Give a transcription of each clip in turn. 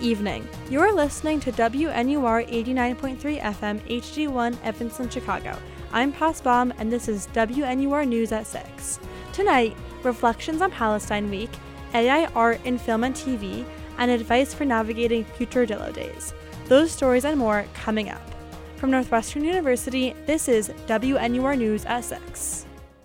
evening. You're listening to WNUR 89.3 FM HD1 Evanston, Chicago. I'm Paz Baum, and this is WNUR News at 6. Tonight, reflections on Palestine Week, AI art in film and TV, and advice for navigating future Dillo days. Those stories and more coming up. From Northwestern University, this is WNUR News at 6.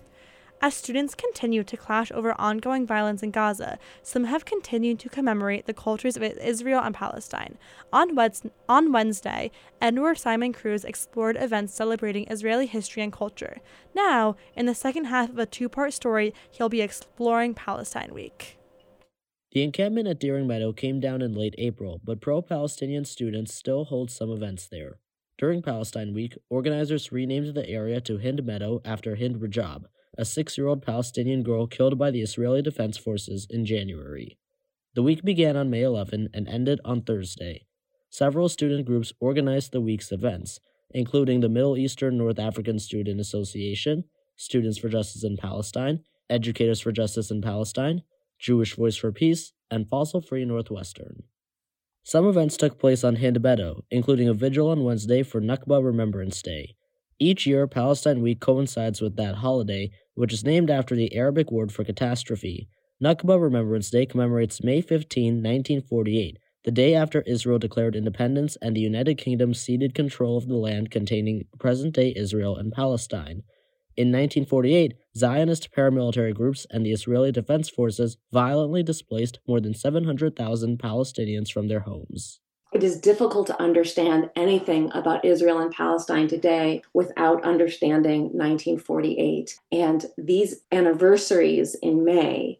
As students continue to clash over ongoing violence in Gaza, some have continued to commemorate the cultures of Israel and Palestine. On Wednesday, Edward Simon Cruz explored events celebrating Israeli history and culture. Now, in the second half of a two-part story, he'll be exploring Palestine Week. The encampment at Deering Meadow came down in late April, but pro-Palestinian students still hold some events there. During Palestine Week, organizers renamed the area to Hind Meadow after Hind Rajab, a 6-year-old Palestinian girl killed by the Israeli Defense Forces in January. The week began on May 11 and ended on Thursday. Several student groups organized the week's events, including the Middle Eastern North African Student Association, Students for Justice in Palestine, Educators for Justice in Palestine, Jewish Voice for Peace, and Fossil Free Northwestern. Some events took place on Hind Meadow, including a vigil on Wednesday for Nakba Remembrance Day. Each year, Palestine Week coincides with that holiday, which is named after the Arabic word for catastrophe. Nakba Remembrance Day commemorates May 15, 1948, the day after Israel declared independence and the United Kingdom ceded control of the land containing present-day Israel and Palestine. In 1948, Zionist paramilitary groups and the Israeli Defense Forces violently displaced more than 700,000 Palestinians from their homes. It is difficult to understand anything about Israel and Palestine today without understanding 1948. And these anniversaries in May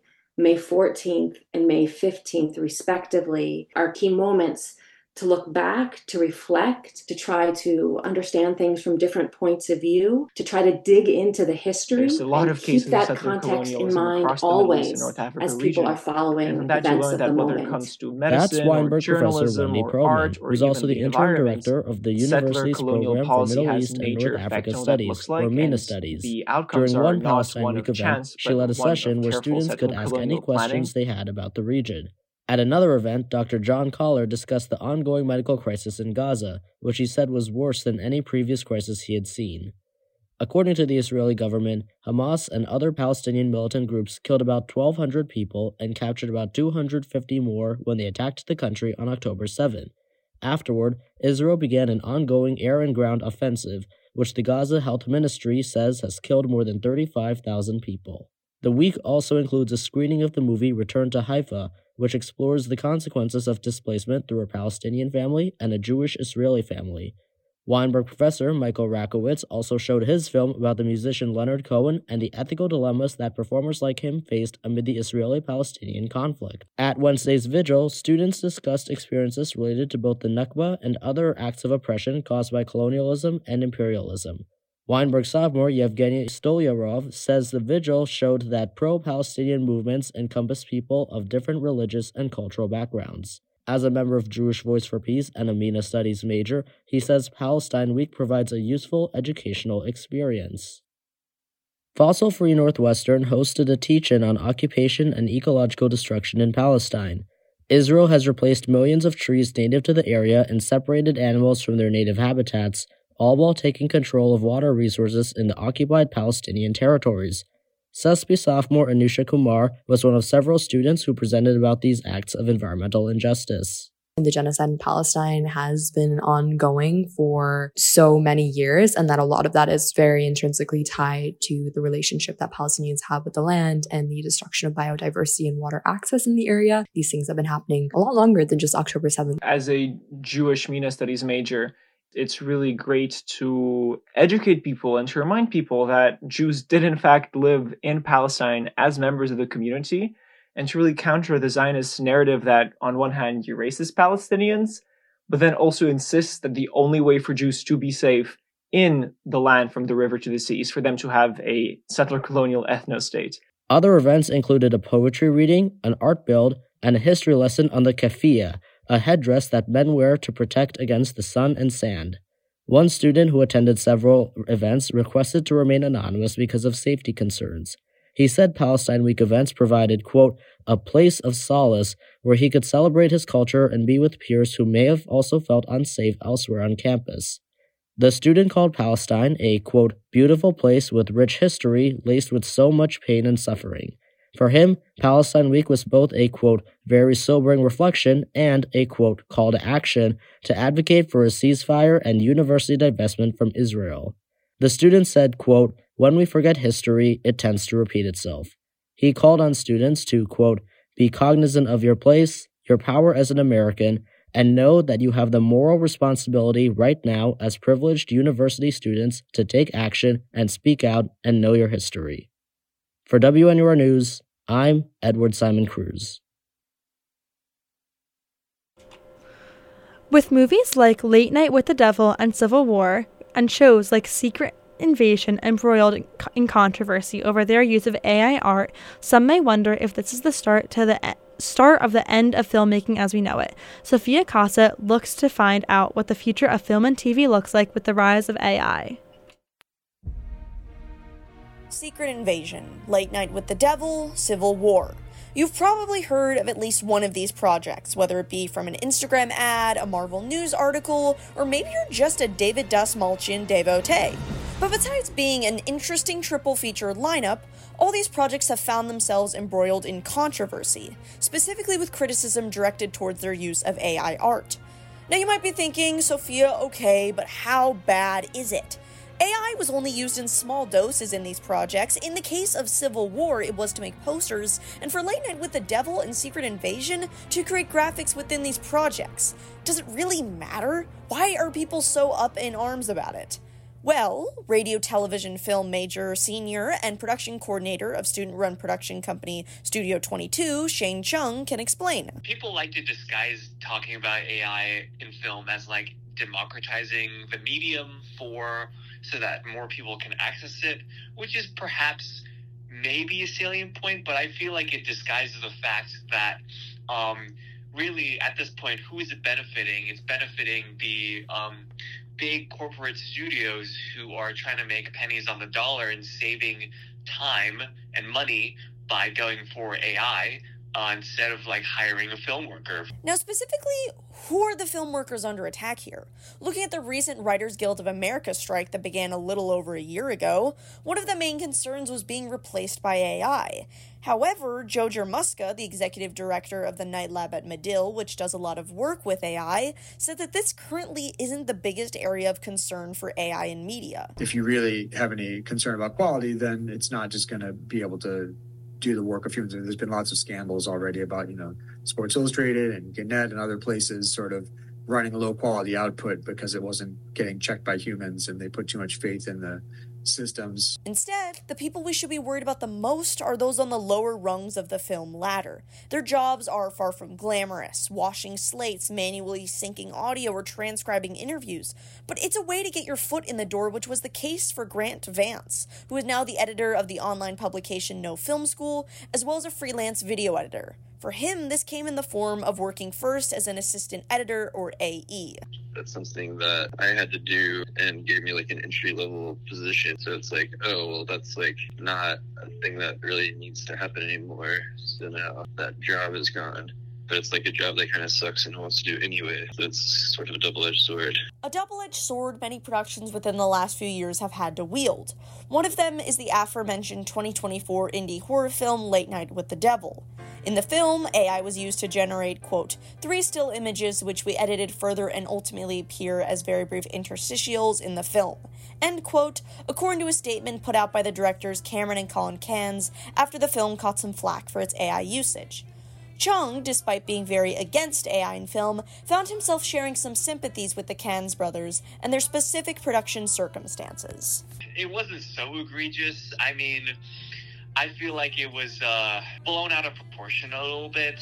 14th and May 15th, respectively, are key moments to look back, to reflect, to try to understand things from different points of view, to try to dig into the history. There's a lot and of cases keep that of settler context in colonialism mind across the always Middle East and North Africa as people region. are following And from that, you events learn of that the whether it moment. comes to That's medicine or Weinberg professor journalism Wendy or Probman, art or who's also even the the interim environment, director of the settler university's colonial program for policy Middle has East and major North effect Africa on what that Studies, looks or like, MENA and Studies. the outcomes During are one not Palestine one Week of event, chance, she but led a one of session where careful students could settler ask colonial any questions planning. they had about the region. At another event, Dr. John Collar discussed the ongoing medical crisis in Gaza, which he said was worse than any previous crisis he had seen. According to the Israeli government, Hamas and other Palestinian militant groups killed about 1,200 people and captured about 250 more when they attacked the country on October 7. Afterward, Israel began an ongoing air and ground offensive, which the Gaza Health Ministry says has killed more than 35,000 people. The week also includes a screening of the movie Return to Haifa, which explores the consequences of displacement through a Palestinian family and a Jewish-Israeli family. Weinberg professor Michael Rakowitz also showed his film about the musician Leonard Cohen and the ethical dilemmas that performers like him faced amid the Israeli-Palestinian conflict. At Wednesday's vigil, students discussed experiences related to both the Nakba and other acts of oppression caused by colonialism and imperialism. Weinberg sophomore Yevgeny Stolyarov says the vigil showed that pro-Palestinian movements encompass people of different religious and cultural backgrounds. As a member of Jewish Voice for Peace and a MENA Studies major, he says Palestine Week provides a useful educational experience. Fossil Free Northwestern hosted a teach-in on occupation and ecological destruction in Palestine. Israel has replaced millions of trees native to the area and separated animals from their native habitats, all while taking control of water resources in the occupied Palestinian territories. SESP sophomore Anusha Kumar was one of several students who presented about these acts of environmental injustice. The genocide in Palestine has been ongoing for so many years, and that a lot of that is very intrinsically tied to the relationship that Palestinians have with the land and the destruction of biodiversity and water access in the area. These things have been happening a lot longer than just October 7th. As a Jewish MENA Studies major, it's really great to educate people and to remind people that Jews did in fact live in Palestine as members of the community, and to really counter the Zionist narrative that on one hand erases Palestinians, but then also insists that the only way for Jews to be safe in the land from the river to the sea is for them to have a settler colonial ethno-state. Other events included a poetry reading, an art build, and a history lesson on the keffiyeh, a headdress that men wear to protect against the sun and sand. One student who attended several events requested to remain anonymous because of safety concerns. He said Palestine Week events provided, quote, a place of solace where he could celebrate his culture and be with peers who may have also felt unsafe elsewhere on campus. The student called Palestine a, quote, beautiful place with rich history laced with so much pain and suffering. For him, Palestine Week was both a, quote, very sobering reflection and a, quote, call to action to advocate for a ceasefire and university divestment from Israel. The student said, quote, when we forget history, it tends to repeat itself. He called on students to, quote, be cognizant of your place, your power as an American, and know that you have the moral responsibility right now as privileged university students to take action and speak out and know your history. For WNUR News, I'm Edward Simon Cruz. With movies like Late Night with the Devil and Civil War, and shows like Secret Invasion embroiled in controversy over their use of AI art, some may wonder if this is the start of the end of filmmaking as we know it. Sophia Casa looks to find out what the future of film and TV looks like with the rise of AI. Secret Invasion, Late Night with the Devil, Civil War. You've probably heard of at least one of these projects, whether it be from an Instagram ad, a Marvel News article, or maybe you're just a David Dastmalchian devotee. But besides being an interesting triple feature lineup, all these projects have found themselves embroiled in controversy, specifically with criticism directed towards their use of AI art. Now you might be thinking, Sophia, okay, but how bad is it? AI was only used in small doses in these projects. In the case of Civil War, it was to make posters, and for Late Night with the Devil and Secret Invasion, to create graphics within these projects. Does it really matter? Why are people so up in arms about it? Well, radio, television, film major, senior, and production coordinator of student-run production company Studio 22, Shane Chung, can explain. People like to disguise talking about AI in film as like democratizing the medium so that more people can access it, which is perhaps maybe a salient point, but I feel like it disguises the fact that really at this point, who is it benefiting? It's benefiting the big corporate studios who are trying to make pennies on the dollar and saving time and money by going for AI instead of like hiring a film worker. Now specifically, who are the film workers under attack here? Looking at the recent Writers Guild of America strike that began a little over a year ago, one of the main concerns was being replaced by AI. However, Joe Jermuska, the executive director of the Night Lab at Medill, which does a lot of work with AI, said that this currently isn't the biggest area of concern for AI in media. If you really have any concern about quality, then it's not just going to be able to do the work of humans. There's been lots of scandals already about, Sports Illustrated and Gannett and other places sort of running low quality output because it wasn't getting checked by humans and they put too much faith in the systems. Instead, the people we should be worried about the most are those on the lower rungs of the film ladder. Their jobs are far from glamorous, washing slates, manually syncing audio, or transcribing interviews. But it's a way to get your foot in the door, which was the case for Grant Vance, who is now the editor of the online publication No Film School, as well as a freelance video editor. For him, this came in the form of working first as an assistant editor, or AE. That's something that I had to do and gave me like an entry-level position. So it's like, oh, well, that's like not a thing that really needs to happen anymore. So now that job is gone. But it's like a job that kind of sucks and wants to do anyway. So it's sort of a double-edged sword. A double-edged sword many productions within the last few years have had to wield. One of them is the aforementioned 2024 indie horror film Late Night with the Devil. In the film, AI was used to generate, quote, 3 still images which we edited further and ultimately appear as very brief interstitials in the film, end quote, according to a statement put out by the directors Cameron and Colin Cairns after the film caught some flack for its AI usage. Chung, despite being very against AI in film, found himself sharing some sympathies with the Cairns brothers and their specific production circumstances. It wasn't so egregious. I mean, I feel like it was blown out of proportion a little bit.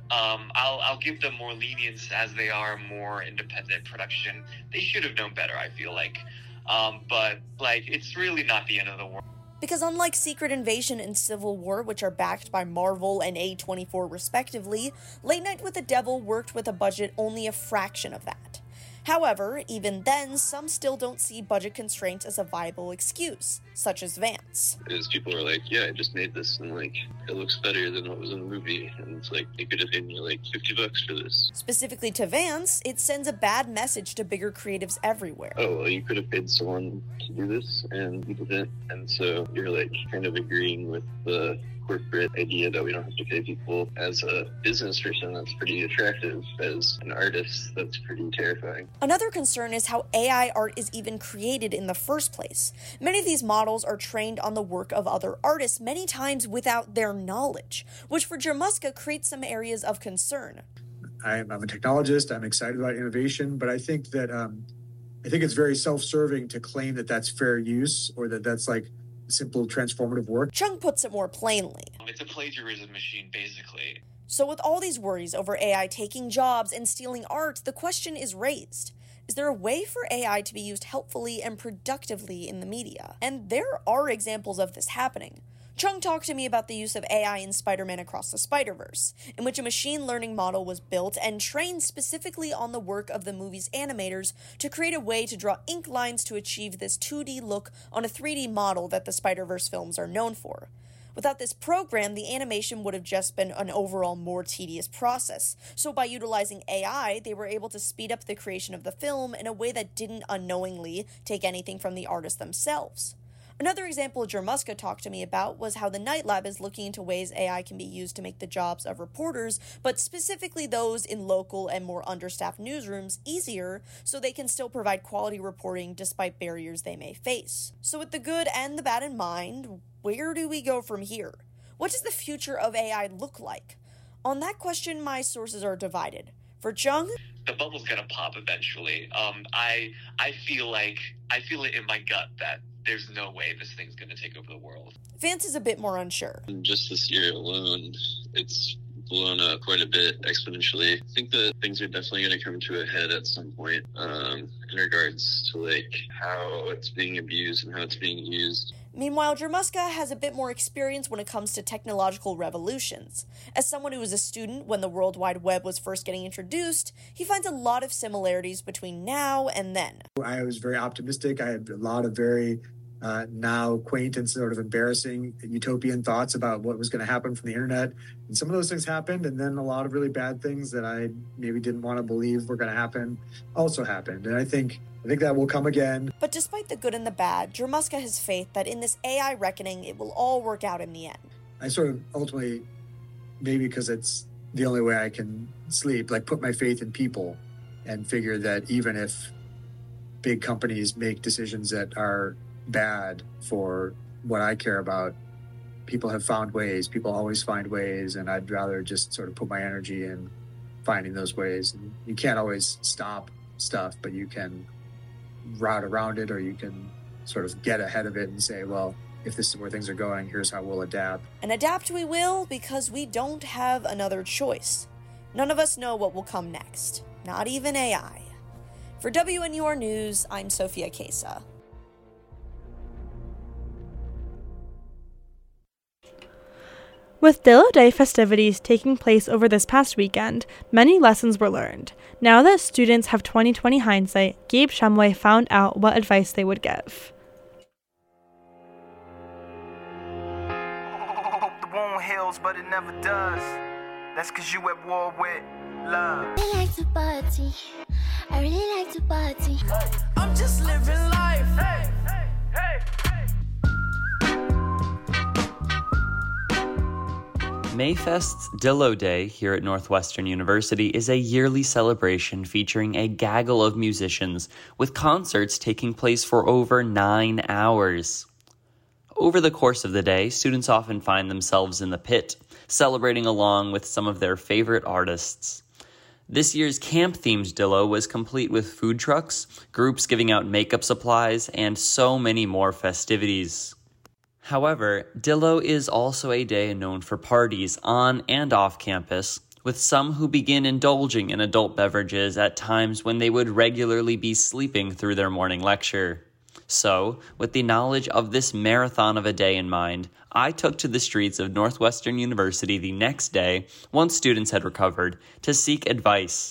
I'll give them more lenience as they are more independent production. They should have known better, I feel like. But it's really not the end of the world. Because unlike Secret Invasion and Civil War, which are backed by Marvel and A24 respectively, Late Night with the Devil worked with a budget only a fraction of that. However, even then, some still don't see budget constraints as a viable excuse, such as Vance. Is people are like, yeah, I just made this and like it looks better than what was in the movie, and it's like they could have paid me like $50 for this. Specifically to Vance, it sends a bad message to bigger creatives everywhere. Oh, well, you could have paid someone to do this and people didn't, and so you're like kind of agreeing with the corporate idea that we don't have to pay people. As a business person, that's pretty attractive. As an artist, that's pretty terrifying. Another concern is how AI art is even created in the first place. Many of these models are trained on the work of other artists, many times without their knowledge, which for Jermuska creates some areas of concern. I'm a technologist. I'm excited about innovation, but I think that I think it's very self-serving to claim that that's fair use or that that's like simple transformative work. Chung puts it more plainly. It's a plagiarism machine, basically. So with all these worries over AI taking jobs and stealing art, the question is raised. Is there a way for AI to be used helpfully and productively in the media? And there are examples of this happening. Chung talked to me about the use of AI in Spider-Man Across the Spider-Verse, in which a machine learning model was built and trained specifically on the work of the movie's animators to create a way to draw ink lines to achieve this 2D look on a 3D model that the Spider-Verse films are known for. Without this program, the animation would have just been an overall more tedious process. So by utilizing AI, they were able to speed up the creation of the film in a way that didn't unknowingly take anything from the artists themselves. Another example Jermuska talked to me about was how the Night Lab is looking into ways AI can be used to make the jobs of reporters, but specifically those in local and more understaffed newsrooms, easier so they can still provide quality reporting despite barriers they may face. So with the good and the bad in mind, where do we go from here? What does the future of AI look like? On that question, my sources are divided. For Chung, the bubble's gonna pop eventually. I feel it in my gut that there's no way this thing's gonna take over the world. Vance is a bit more unsure. Just this year alone, it's blown up quite a bit exponentially. I think that things are definitely going to come to a head at some point in regards to like how it's being abused and how it's being used. Meanwhile, Jermuska has a bit more experience when it comes to technological revolutions. As someone who was a student when the World Wide Web was first getting introduced, he finds a lot of similarities between now and then. I was very optimistic. I had a lot of very now quaint and sort of embarrassing utopian thoughts about what was going to happen from the internet. And some of those things happened, and then a lot of really bad things that I maybe didn't want to believe were going to happen also happened. And I think that will come again. But despite the good and the bad, Jermuska has faith that in this AI reckoning, it will all work out in the end. I sort of ultimately, maybe because it's the only way I can sleep, like put my faith in people and figure that even if big companies make decisions that are bad for what I care about, people have found ways. People always find ways, and I'd rather just sort of put my energy in finding those ways. And you can't always stop stuff, but you can route around it, or you can sort of get ahead of it and say, well, if this is where things are going, here's how we'll adapt. And adapt we will, because we don't have another choice. None of us know what will come next, not even AI. For WNUR News, I'm Sophia Kesa. With Dillo Day festivities taking place over this past weekend, many lessons were learned. Now that students have 20/20 hindsight, Gabe Shumway found out what advice they would give. Hope the wound heals, but it never does. That's 'cause you at war with love. I like to party. I really like to party. I'm just living life. Hey, hey, hey, hey. Mayfest's Dillo Day here at Northwestern University is a yearly celebration featuring a gaggle of musicians, with concerts taking place for over 9 hours. Over the course of the day, students often find themselves in the pit, celebrating along with some of their favorite artists. This year's camp-themed Dillo was complete with food trucks, groups giving out makeup supplies, and so many more festivities. However, Dillo is also a day known for parties on and off campus, with some who begin indulging in adult beverages at times when they would regularly be sleeping through their morning lecture. So, with the knowledge of this marathon of a day in mind, I took to the streets of Northwestern University the next day, once students had recovered, to seek advice.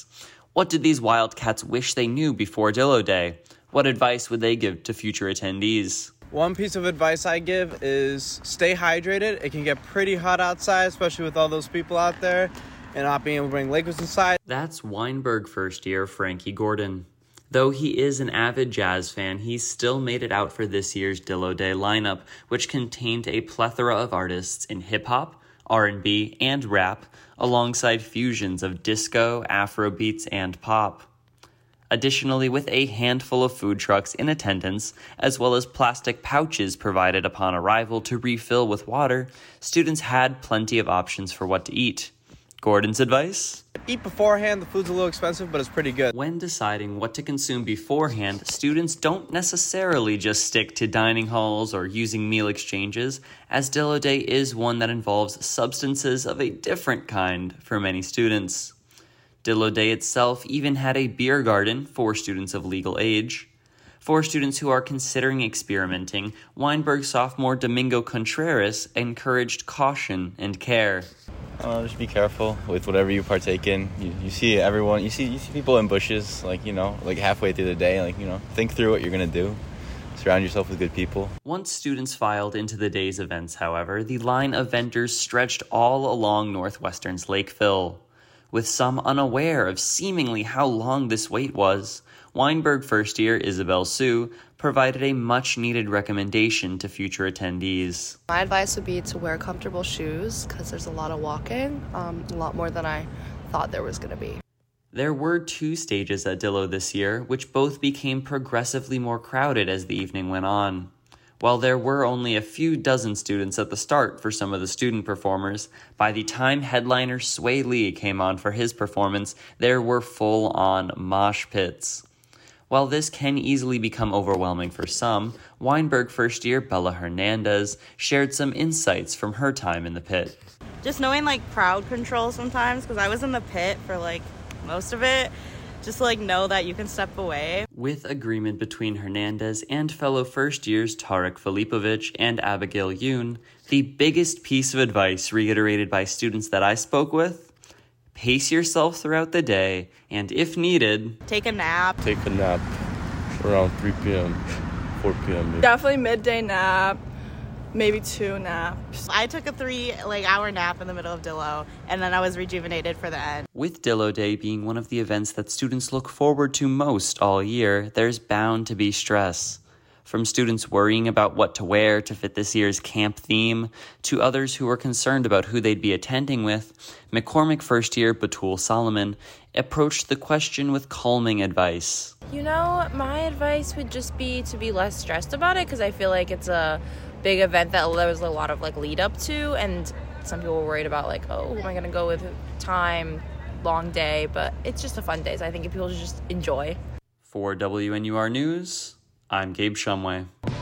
What did these Wildcats wish they knew before Dillo Day? What advice would they give to future attendees? One piece of advice I give is stay hydrated. It can get pretty hot outside, especially with all those people out there and not being able to bring liquids inside. That's Weinberg first year Frankie Gordon. Though he is an avid jazz fan, he still made it out for this year's Dillo Day lineup, which contained a plethora of artists in hip-hop, R&B, and rap, alongside fusions of disco, Afrobeats, and pop. Additionally, with a handful of food trucks in attendance, as well as plastic pouches provided upon arrival to refill with water, students had plenty of options for what to eat. Gordon's advice? Eat beforehand. The food's a little expensive, but it's pretty good. When deciding what to consume beforehand, students don't necessarily just stick to dining halls or using meal exchanges, as Dillo Day is one that involves substances of a different kind for many students. Dillo Day itself even had a beer garden for students of legal age. For students who are considering experimenting, Weinberg sophomore Domingo Contreras encouraged caution and care. Just be careful with whatever you partake in. You see everyone, you see people in bushes, like halfway through the day, think through what you're going to do. Surround yourself with good people. Once students filed into the day's events, however, the line of vendors stretched all along Northwestern's Lakeville. With some unaware of seemingly how long this wait was, Weinberg first year Isabel Sue provided a much-needed recommendation to future attendees. My advice would be to wear comfortable shoes because there's a lot of walking, a lot more than I thought there was going to be. There were 2 stages at Dillo this year, which both became progressively more crowded as the evening went on. While there were only a few dozen students at the start for some of the student performers, by the time headliner Sway Lee came on for his performance, there were full-on mosh pits. While this can easily become overwhelming for some, Weinberg first year Bella Hernandez shared some insights from her time in the pit. Just knowing crowd control sometimes, because I was in the pit for most of it, just to know that you can step away. With agreement between Hernandez and fellow first years Tarek Filipovic and Abigail Yoon, the biggest piece of advice reiterated by students that I spoke with: pace yourself throughout the day, and if needed, take a nap. Take a nap around 3 p.m., 4 p.m. Maybe. Definitely midday nap, maybe 2 naps. I took a 3-hour nap in the middle of Dillo, and then I was rejuvenated for the end. With Dillo Day being one of the events that students look forward to most all year, there's bound to be stress. From students worrying about what to wear to fit this year's camp theme, to others who were concerned about who they'd be attending with, McCormick first year Batul Solomon approached the question with calming advice. My advice would just be to be less stressed about it, because I feel like it's a big event that there was a lot of lead up to, and some people were worried about who am I going to go with, time, long day, but it's just a fun day, so I think if people should just enjoy. For WNUR News, I'm Gabe Shumway.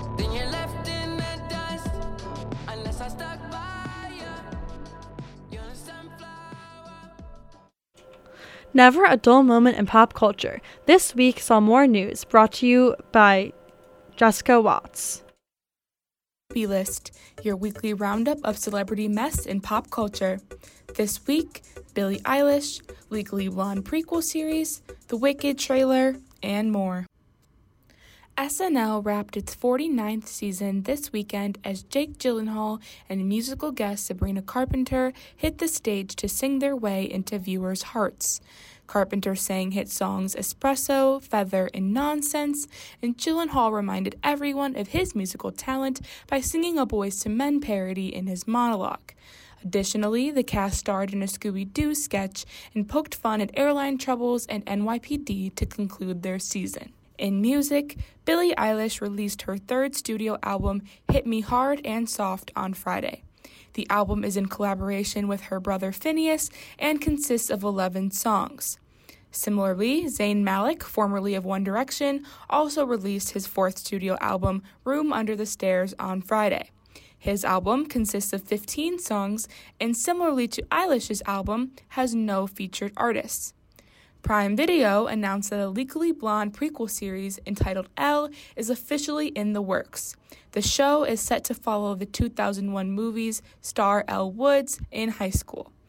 Never a dull moment in pop culture. This week saw more news, brought to you by Jessica Watts. B-List, your weekly roundup of celebrity mess in pop culture. This week, Billie Eilish, Legally Blonde prequel series, The Wicked trailer, and more. SNL wrapped its 49th season this weekend as Jake Gyllenhaal and musical guest Sabrina Carpenter hit the stage to sing their way into viewers' hearts. Carpenter sang hit songs Espresso, Feather, and Nonsense, and Gyllenhaal reminded everyone of his musical talent by singing a Boyz II Men parody in his monologue. Additionally, the cast starred in a Scooby-Doo sketch and poked fun at airline troubles and NYPD to conclude their season. In music, Billie Eilish released her 3rd studio album, Hit Me Hard and Soft, on Friday. The album is in collaboration with her brother Phineas and consists of 11 songs. Similarly, Zayn Malik, formerly of One Direction, also released his 4th studio album, Room Under the Stairs, on Friday. His album consists of 15 songs and, similarly to Eilish's album, has no featured artists. Prime Video announced that a Legally Blonde prequel series entitled Elle is officially in the works. The show is set to follow the 2001 movie's star Elle Woods in high school.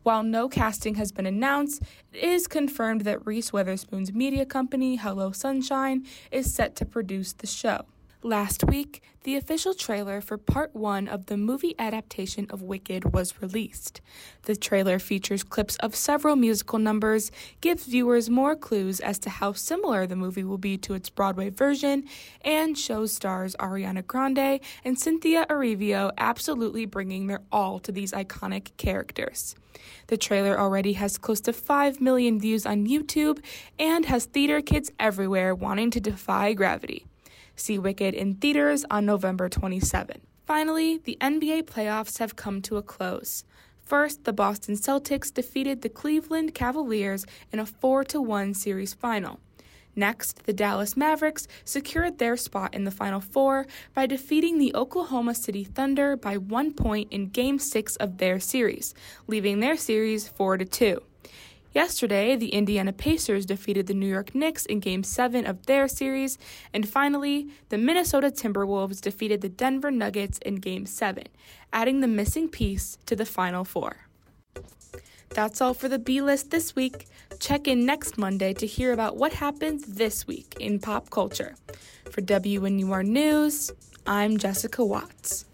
While no casting has been announced, it is confirmed that Reese Witherspoon's media company, Hello Sunshine, is set to produce the show. Last week, the official trailer for Part 1 of the movie adaptation of Wicked was released. The trailer features clips of several musical numbers, gives viewers more clues as to how similar the movie will be to its Broadway version, and shows stars Ariana Grande and Cynthia Erivo absolutely bringing their all to these iconic characters. The trailer already has close to 5 million views on YouTube and has theater kids everywhere wanting to defy gravity. See Wicked in theaters on November 27. Finally, the NBA playoffs have come to a close. First, the Boston Celtics defeated the Cleveland Cavaliers in a 4-1 series final. Next, the Dallas Mavericks secured their spot in the Final Four by defeating the Oklahoma City Thunder by 1 point in Game 6 of their series, leaving their series 4-2. Yesterday, the Indiana Pacers defeated the New York Knicks in Game 7 of their series, and finally, the Minnesota Timberwolves defeated the Denver Nuggets in Game 7, adding the missing piece to the Final Four. That's all for the B-List this week. Check in next Monday to hear about what happens this week in pop culture. For WNUR News, I'm Jessica Watts.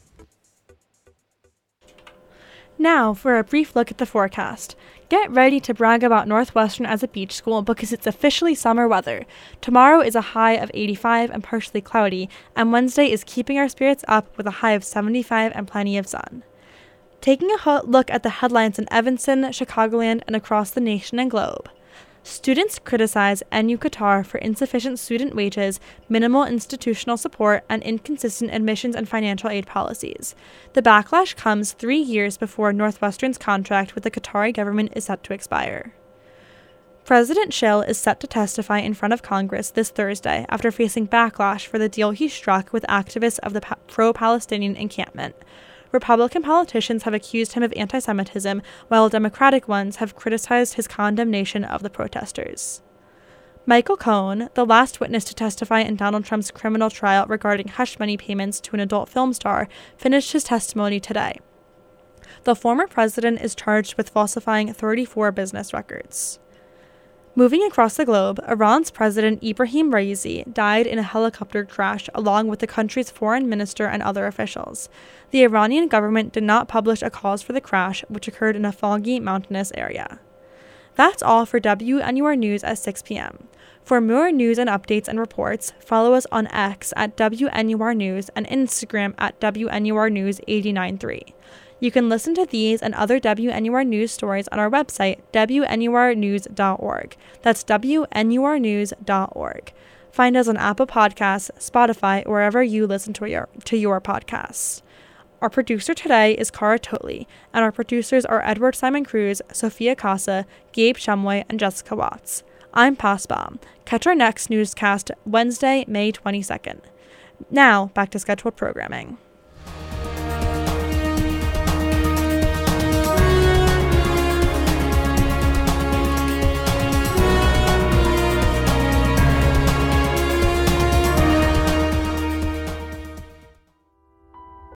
Now for a brief look at the forecast. Get ready to brag about Northwestern as a beach school because it's officially summer weather. Tomorrow is a high of 85 and partially cloudy, and Wednesday is keeping our spirits up with a high of 75 and plenty of sun. Taking a look at the headlines in Evanston, Chicagoland, and across the nation and globe. Students criticize NU Qatar for insufficient student wages, minimal institutional support, and inconsistent admissions and financial aid policies. The backlash comes 3 years before Northwestern's contract with the Qatari government is set to expire. President Schill is set to testify in front of Congress this Thursday after facing backlash for the deal he struck with activists of the pro-Palestinian encampment. Republican politicians have accused him of anti-Semitism, while Democratic ones have criticized his condemnation of the protesters. Michael Cohen, the last witness to testify in Donald Trump's criminal trial regarding hush money payments to an adult film star, finished his testimony today. The former president is charged with falsifying 34 business records. Moving across the globe, Iran's President Ibrahim Raisi died in a helicopter crash along with the country's foreign minister and other officials. The Iranian government did not publish a cause for the crash, which occurred in a foggy, mountainous area. That's all for WNUR News at 6 p.m. For more news and updates and reports, follow us on X at WNUR News and Instagram at WNUR News 893. You can listen to these and other WNUR News stories on our website, WNURnews.org. That's WNURnews.org. Find us on Apple Podcasts, Spotify, or wherever you listen to your podcasts. Our producer today is Cara Totley, and our producers are Edward Simon Cruz, Sophia Casa, Gabe Shumway, and Jessica Watts. I'm Passbaum. Catch our next newscast Wednesday, May 22nd. Now, back to scheduled programming.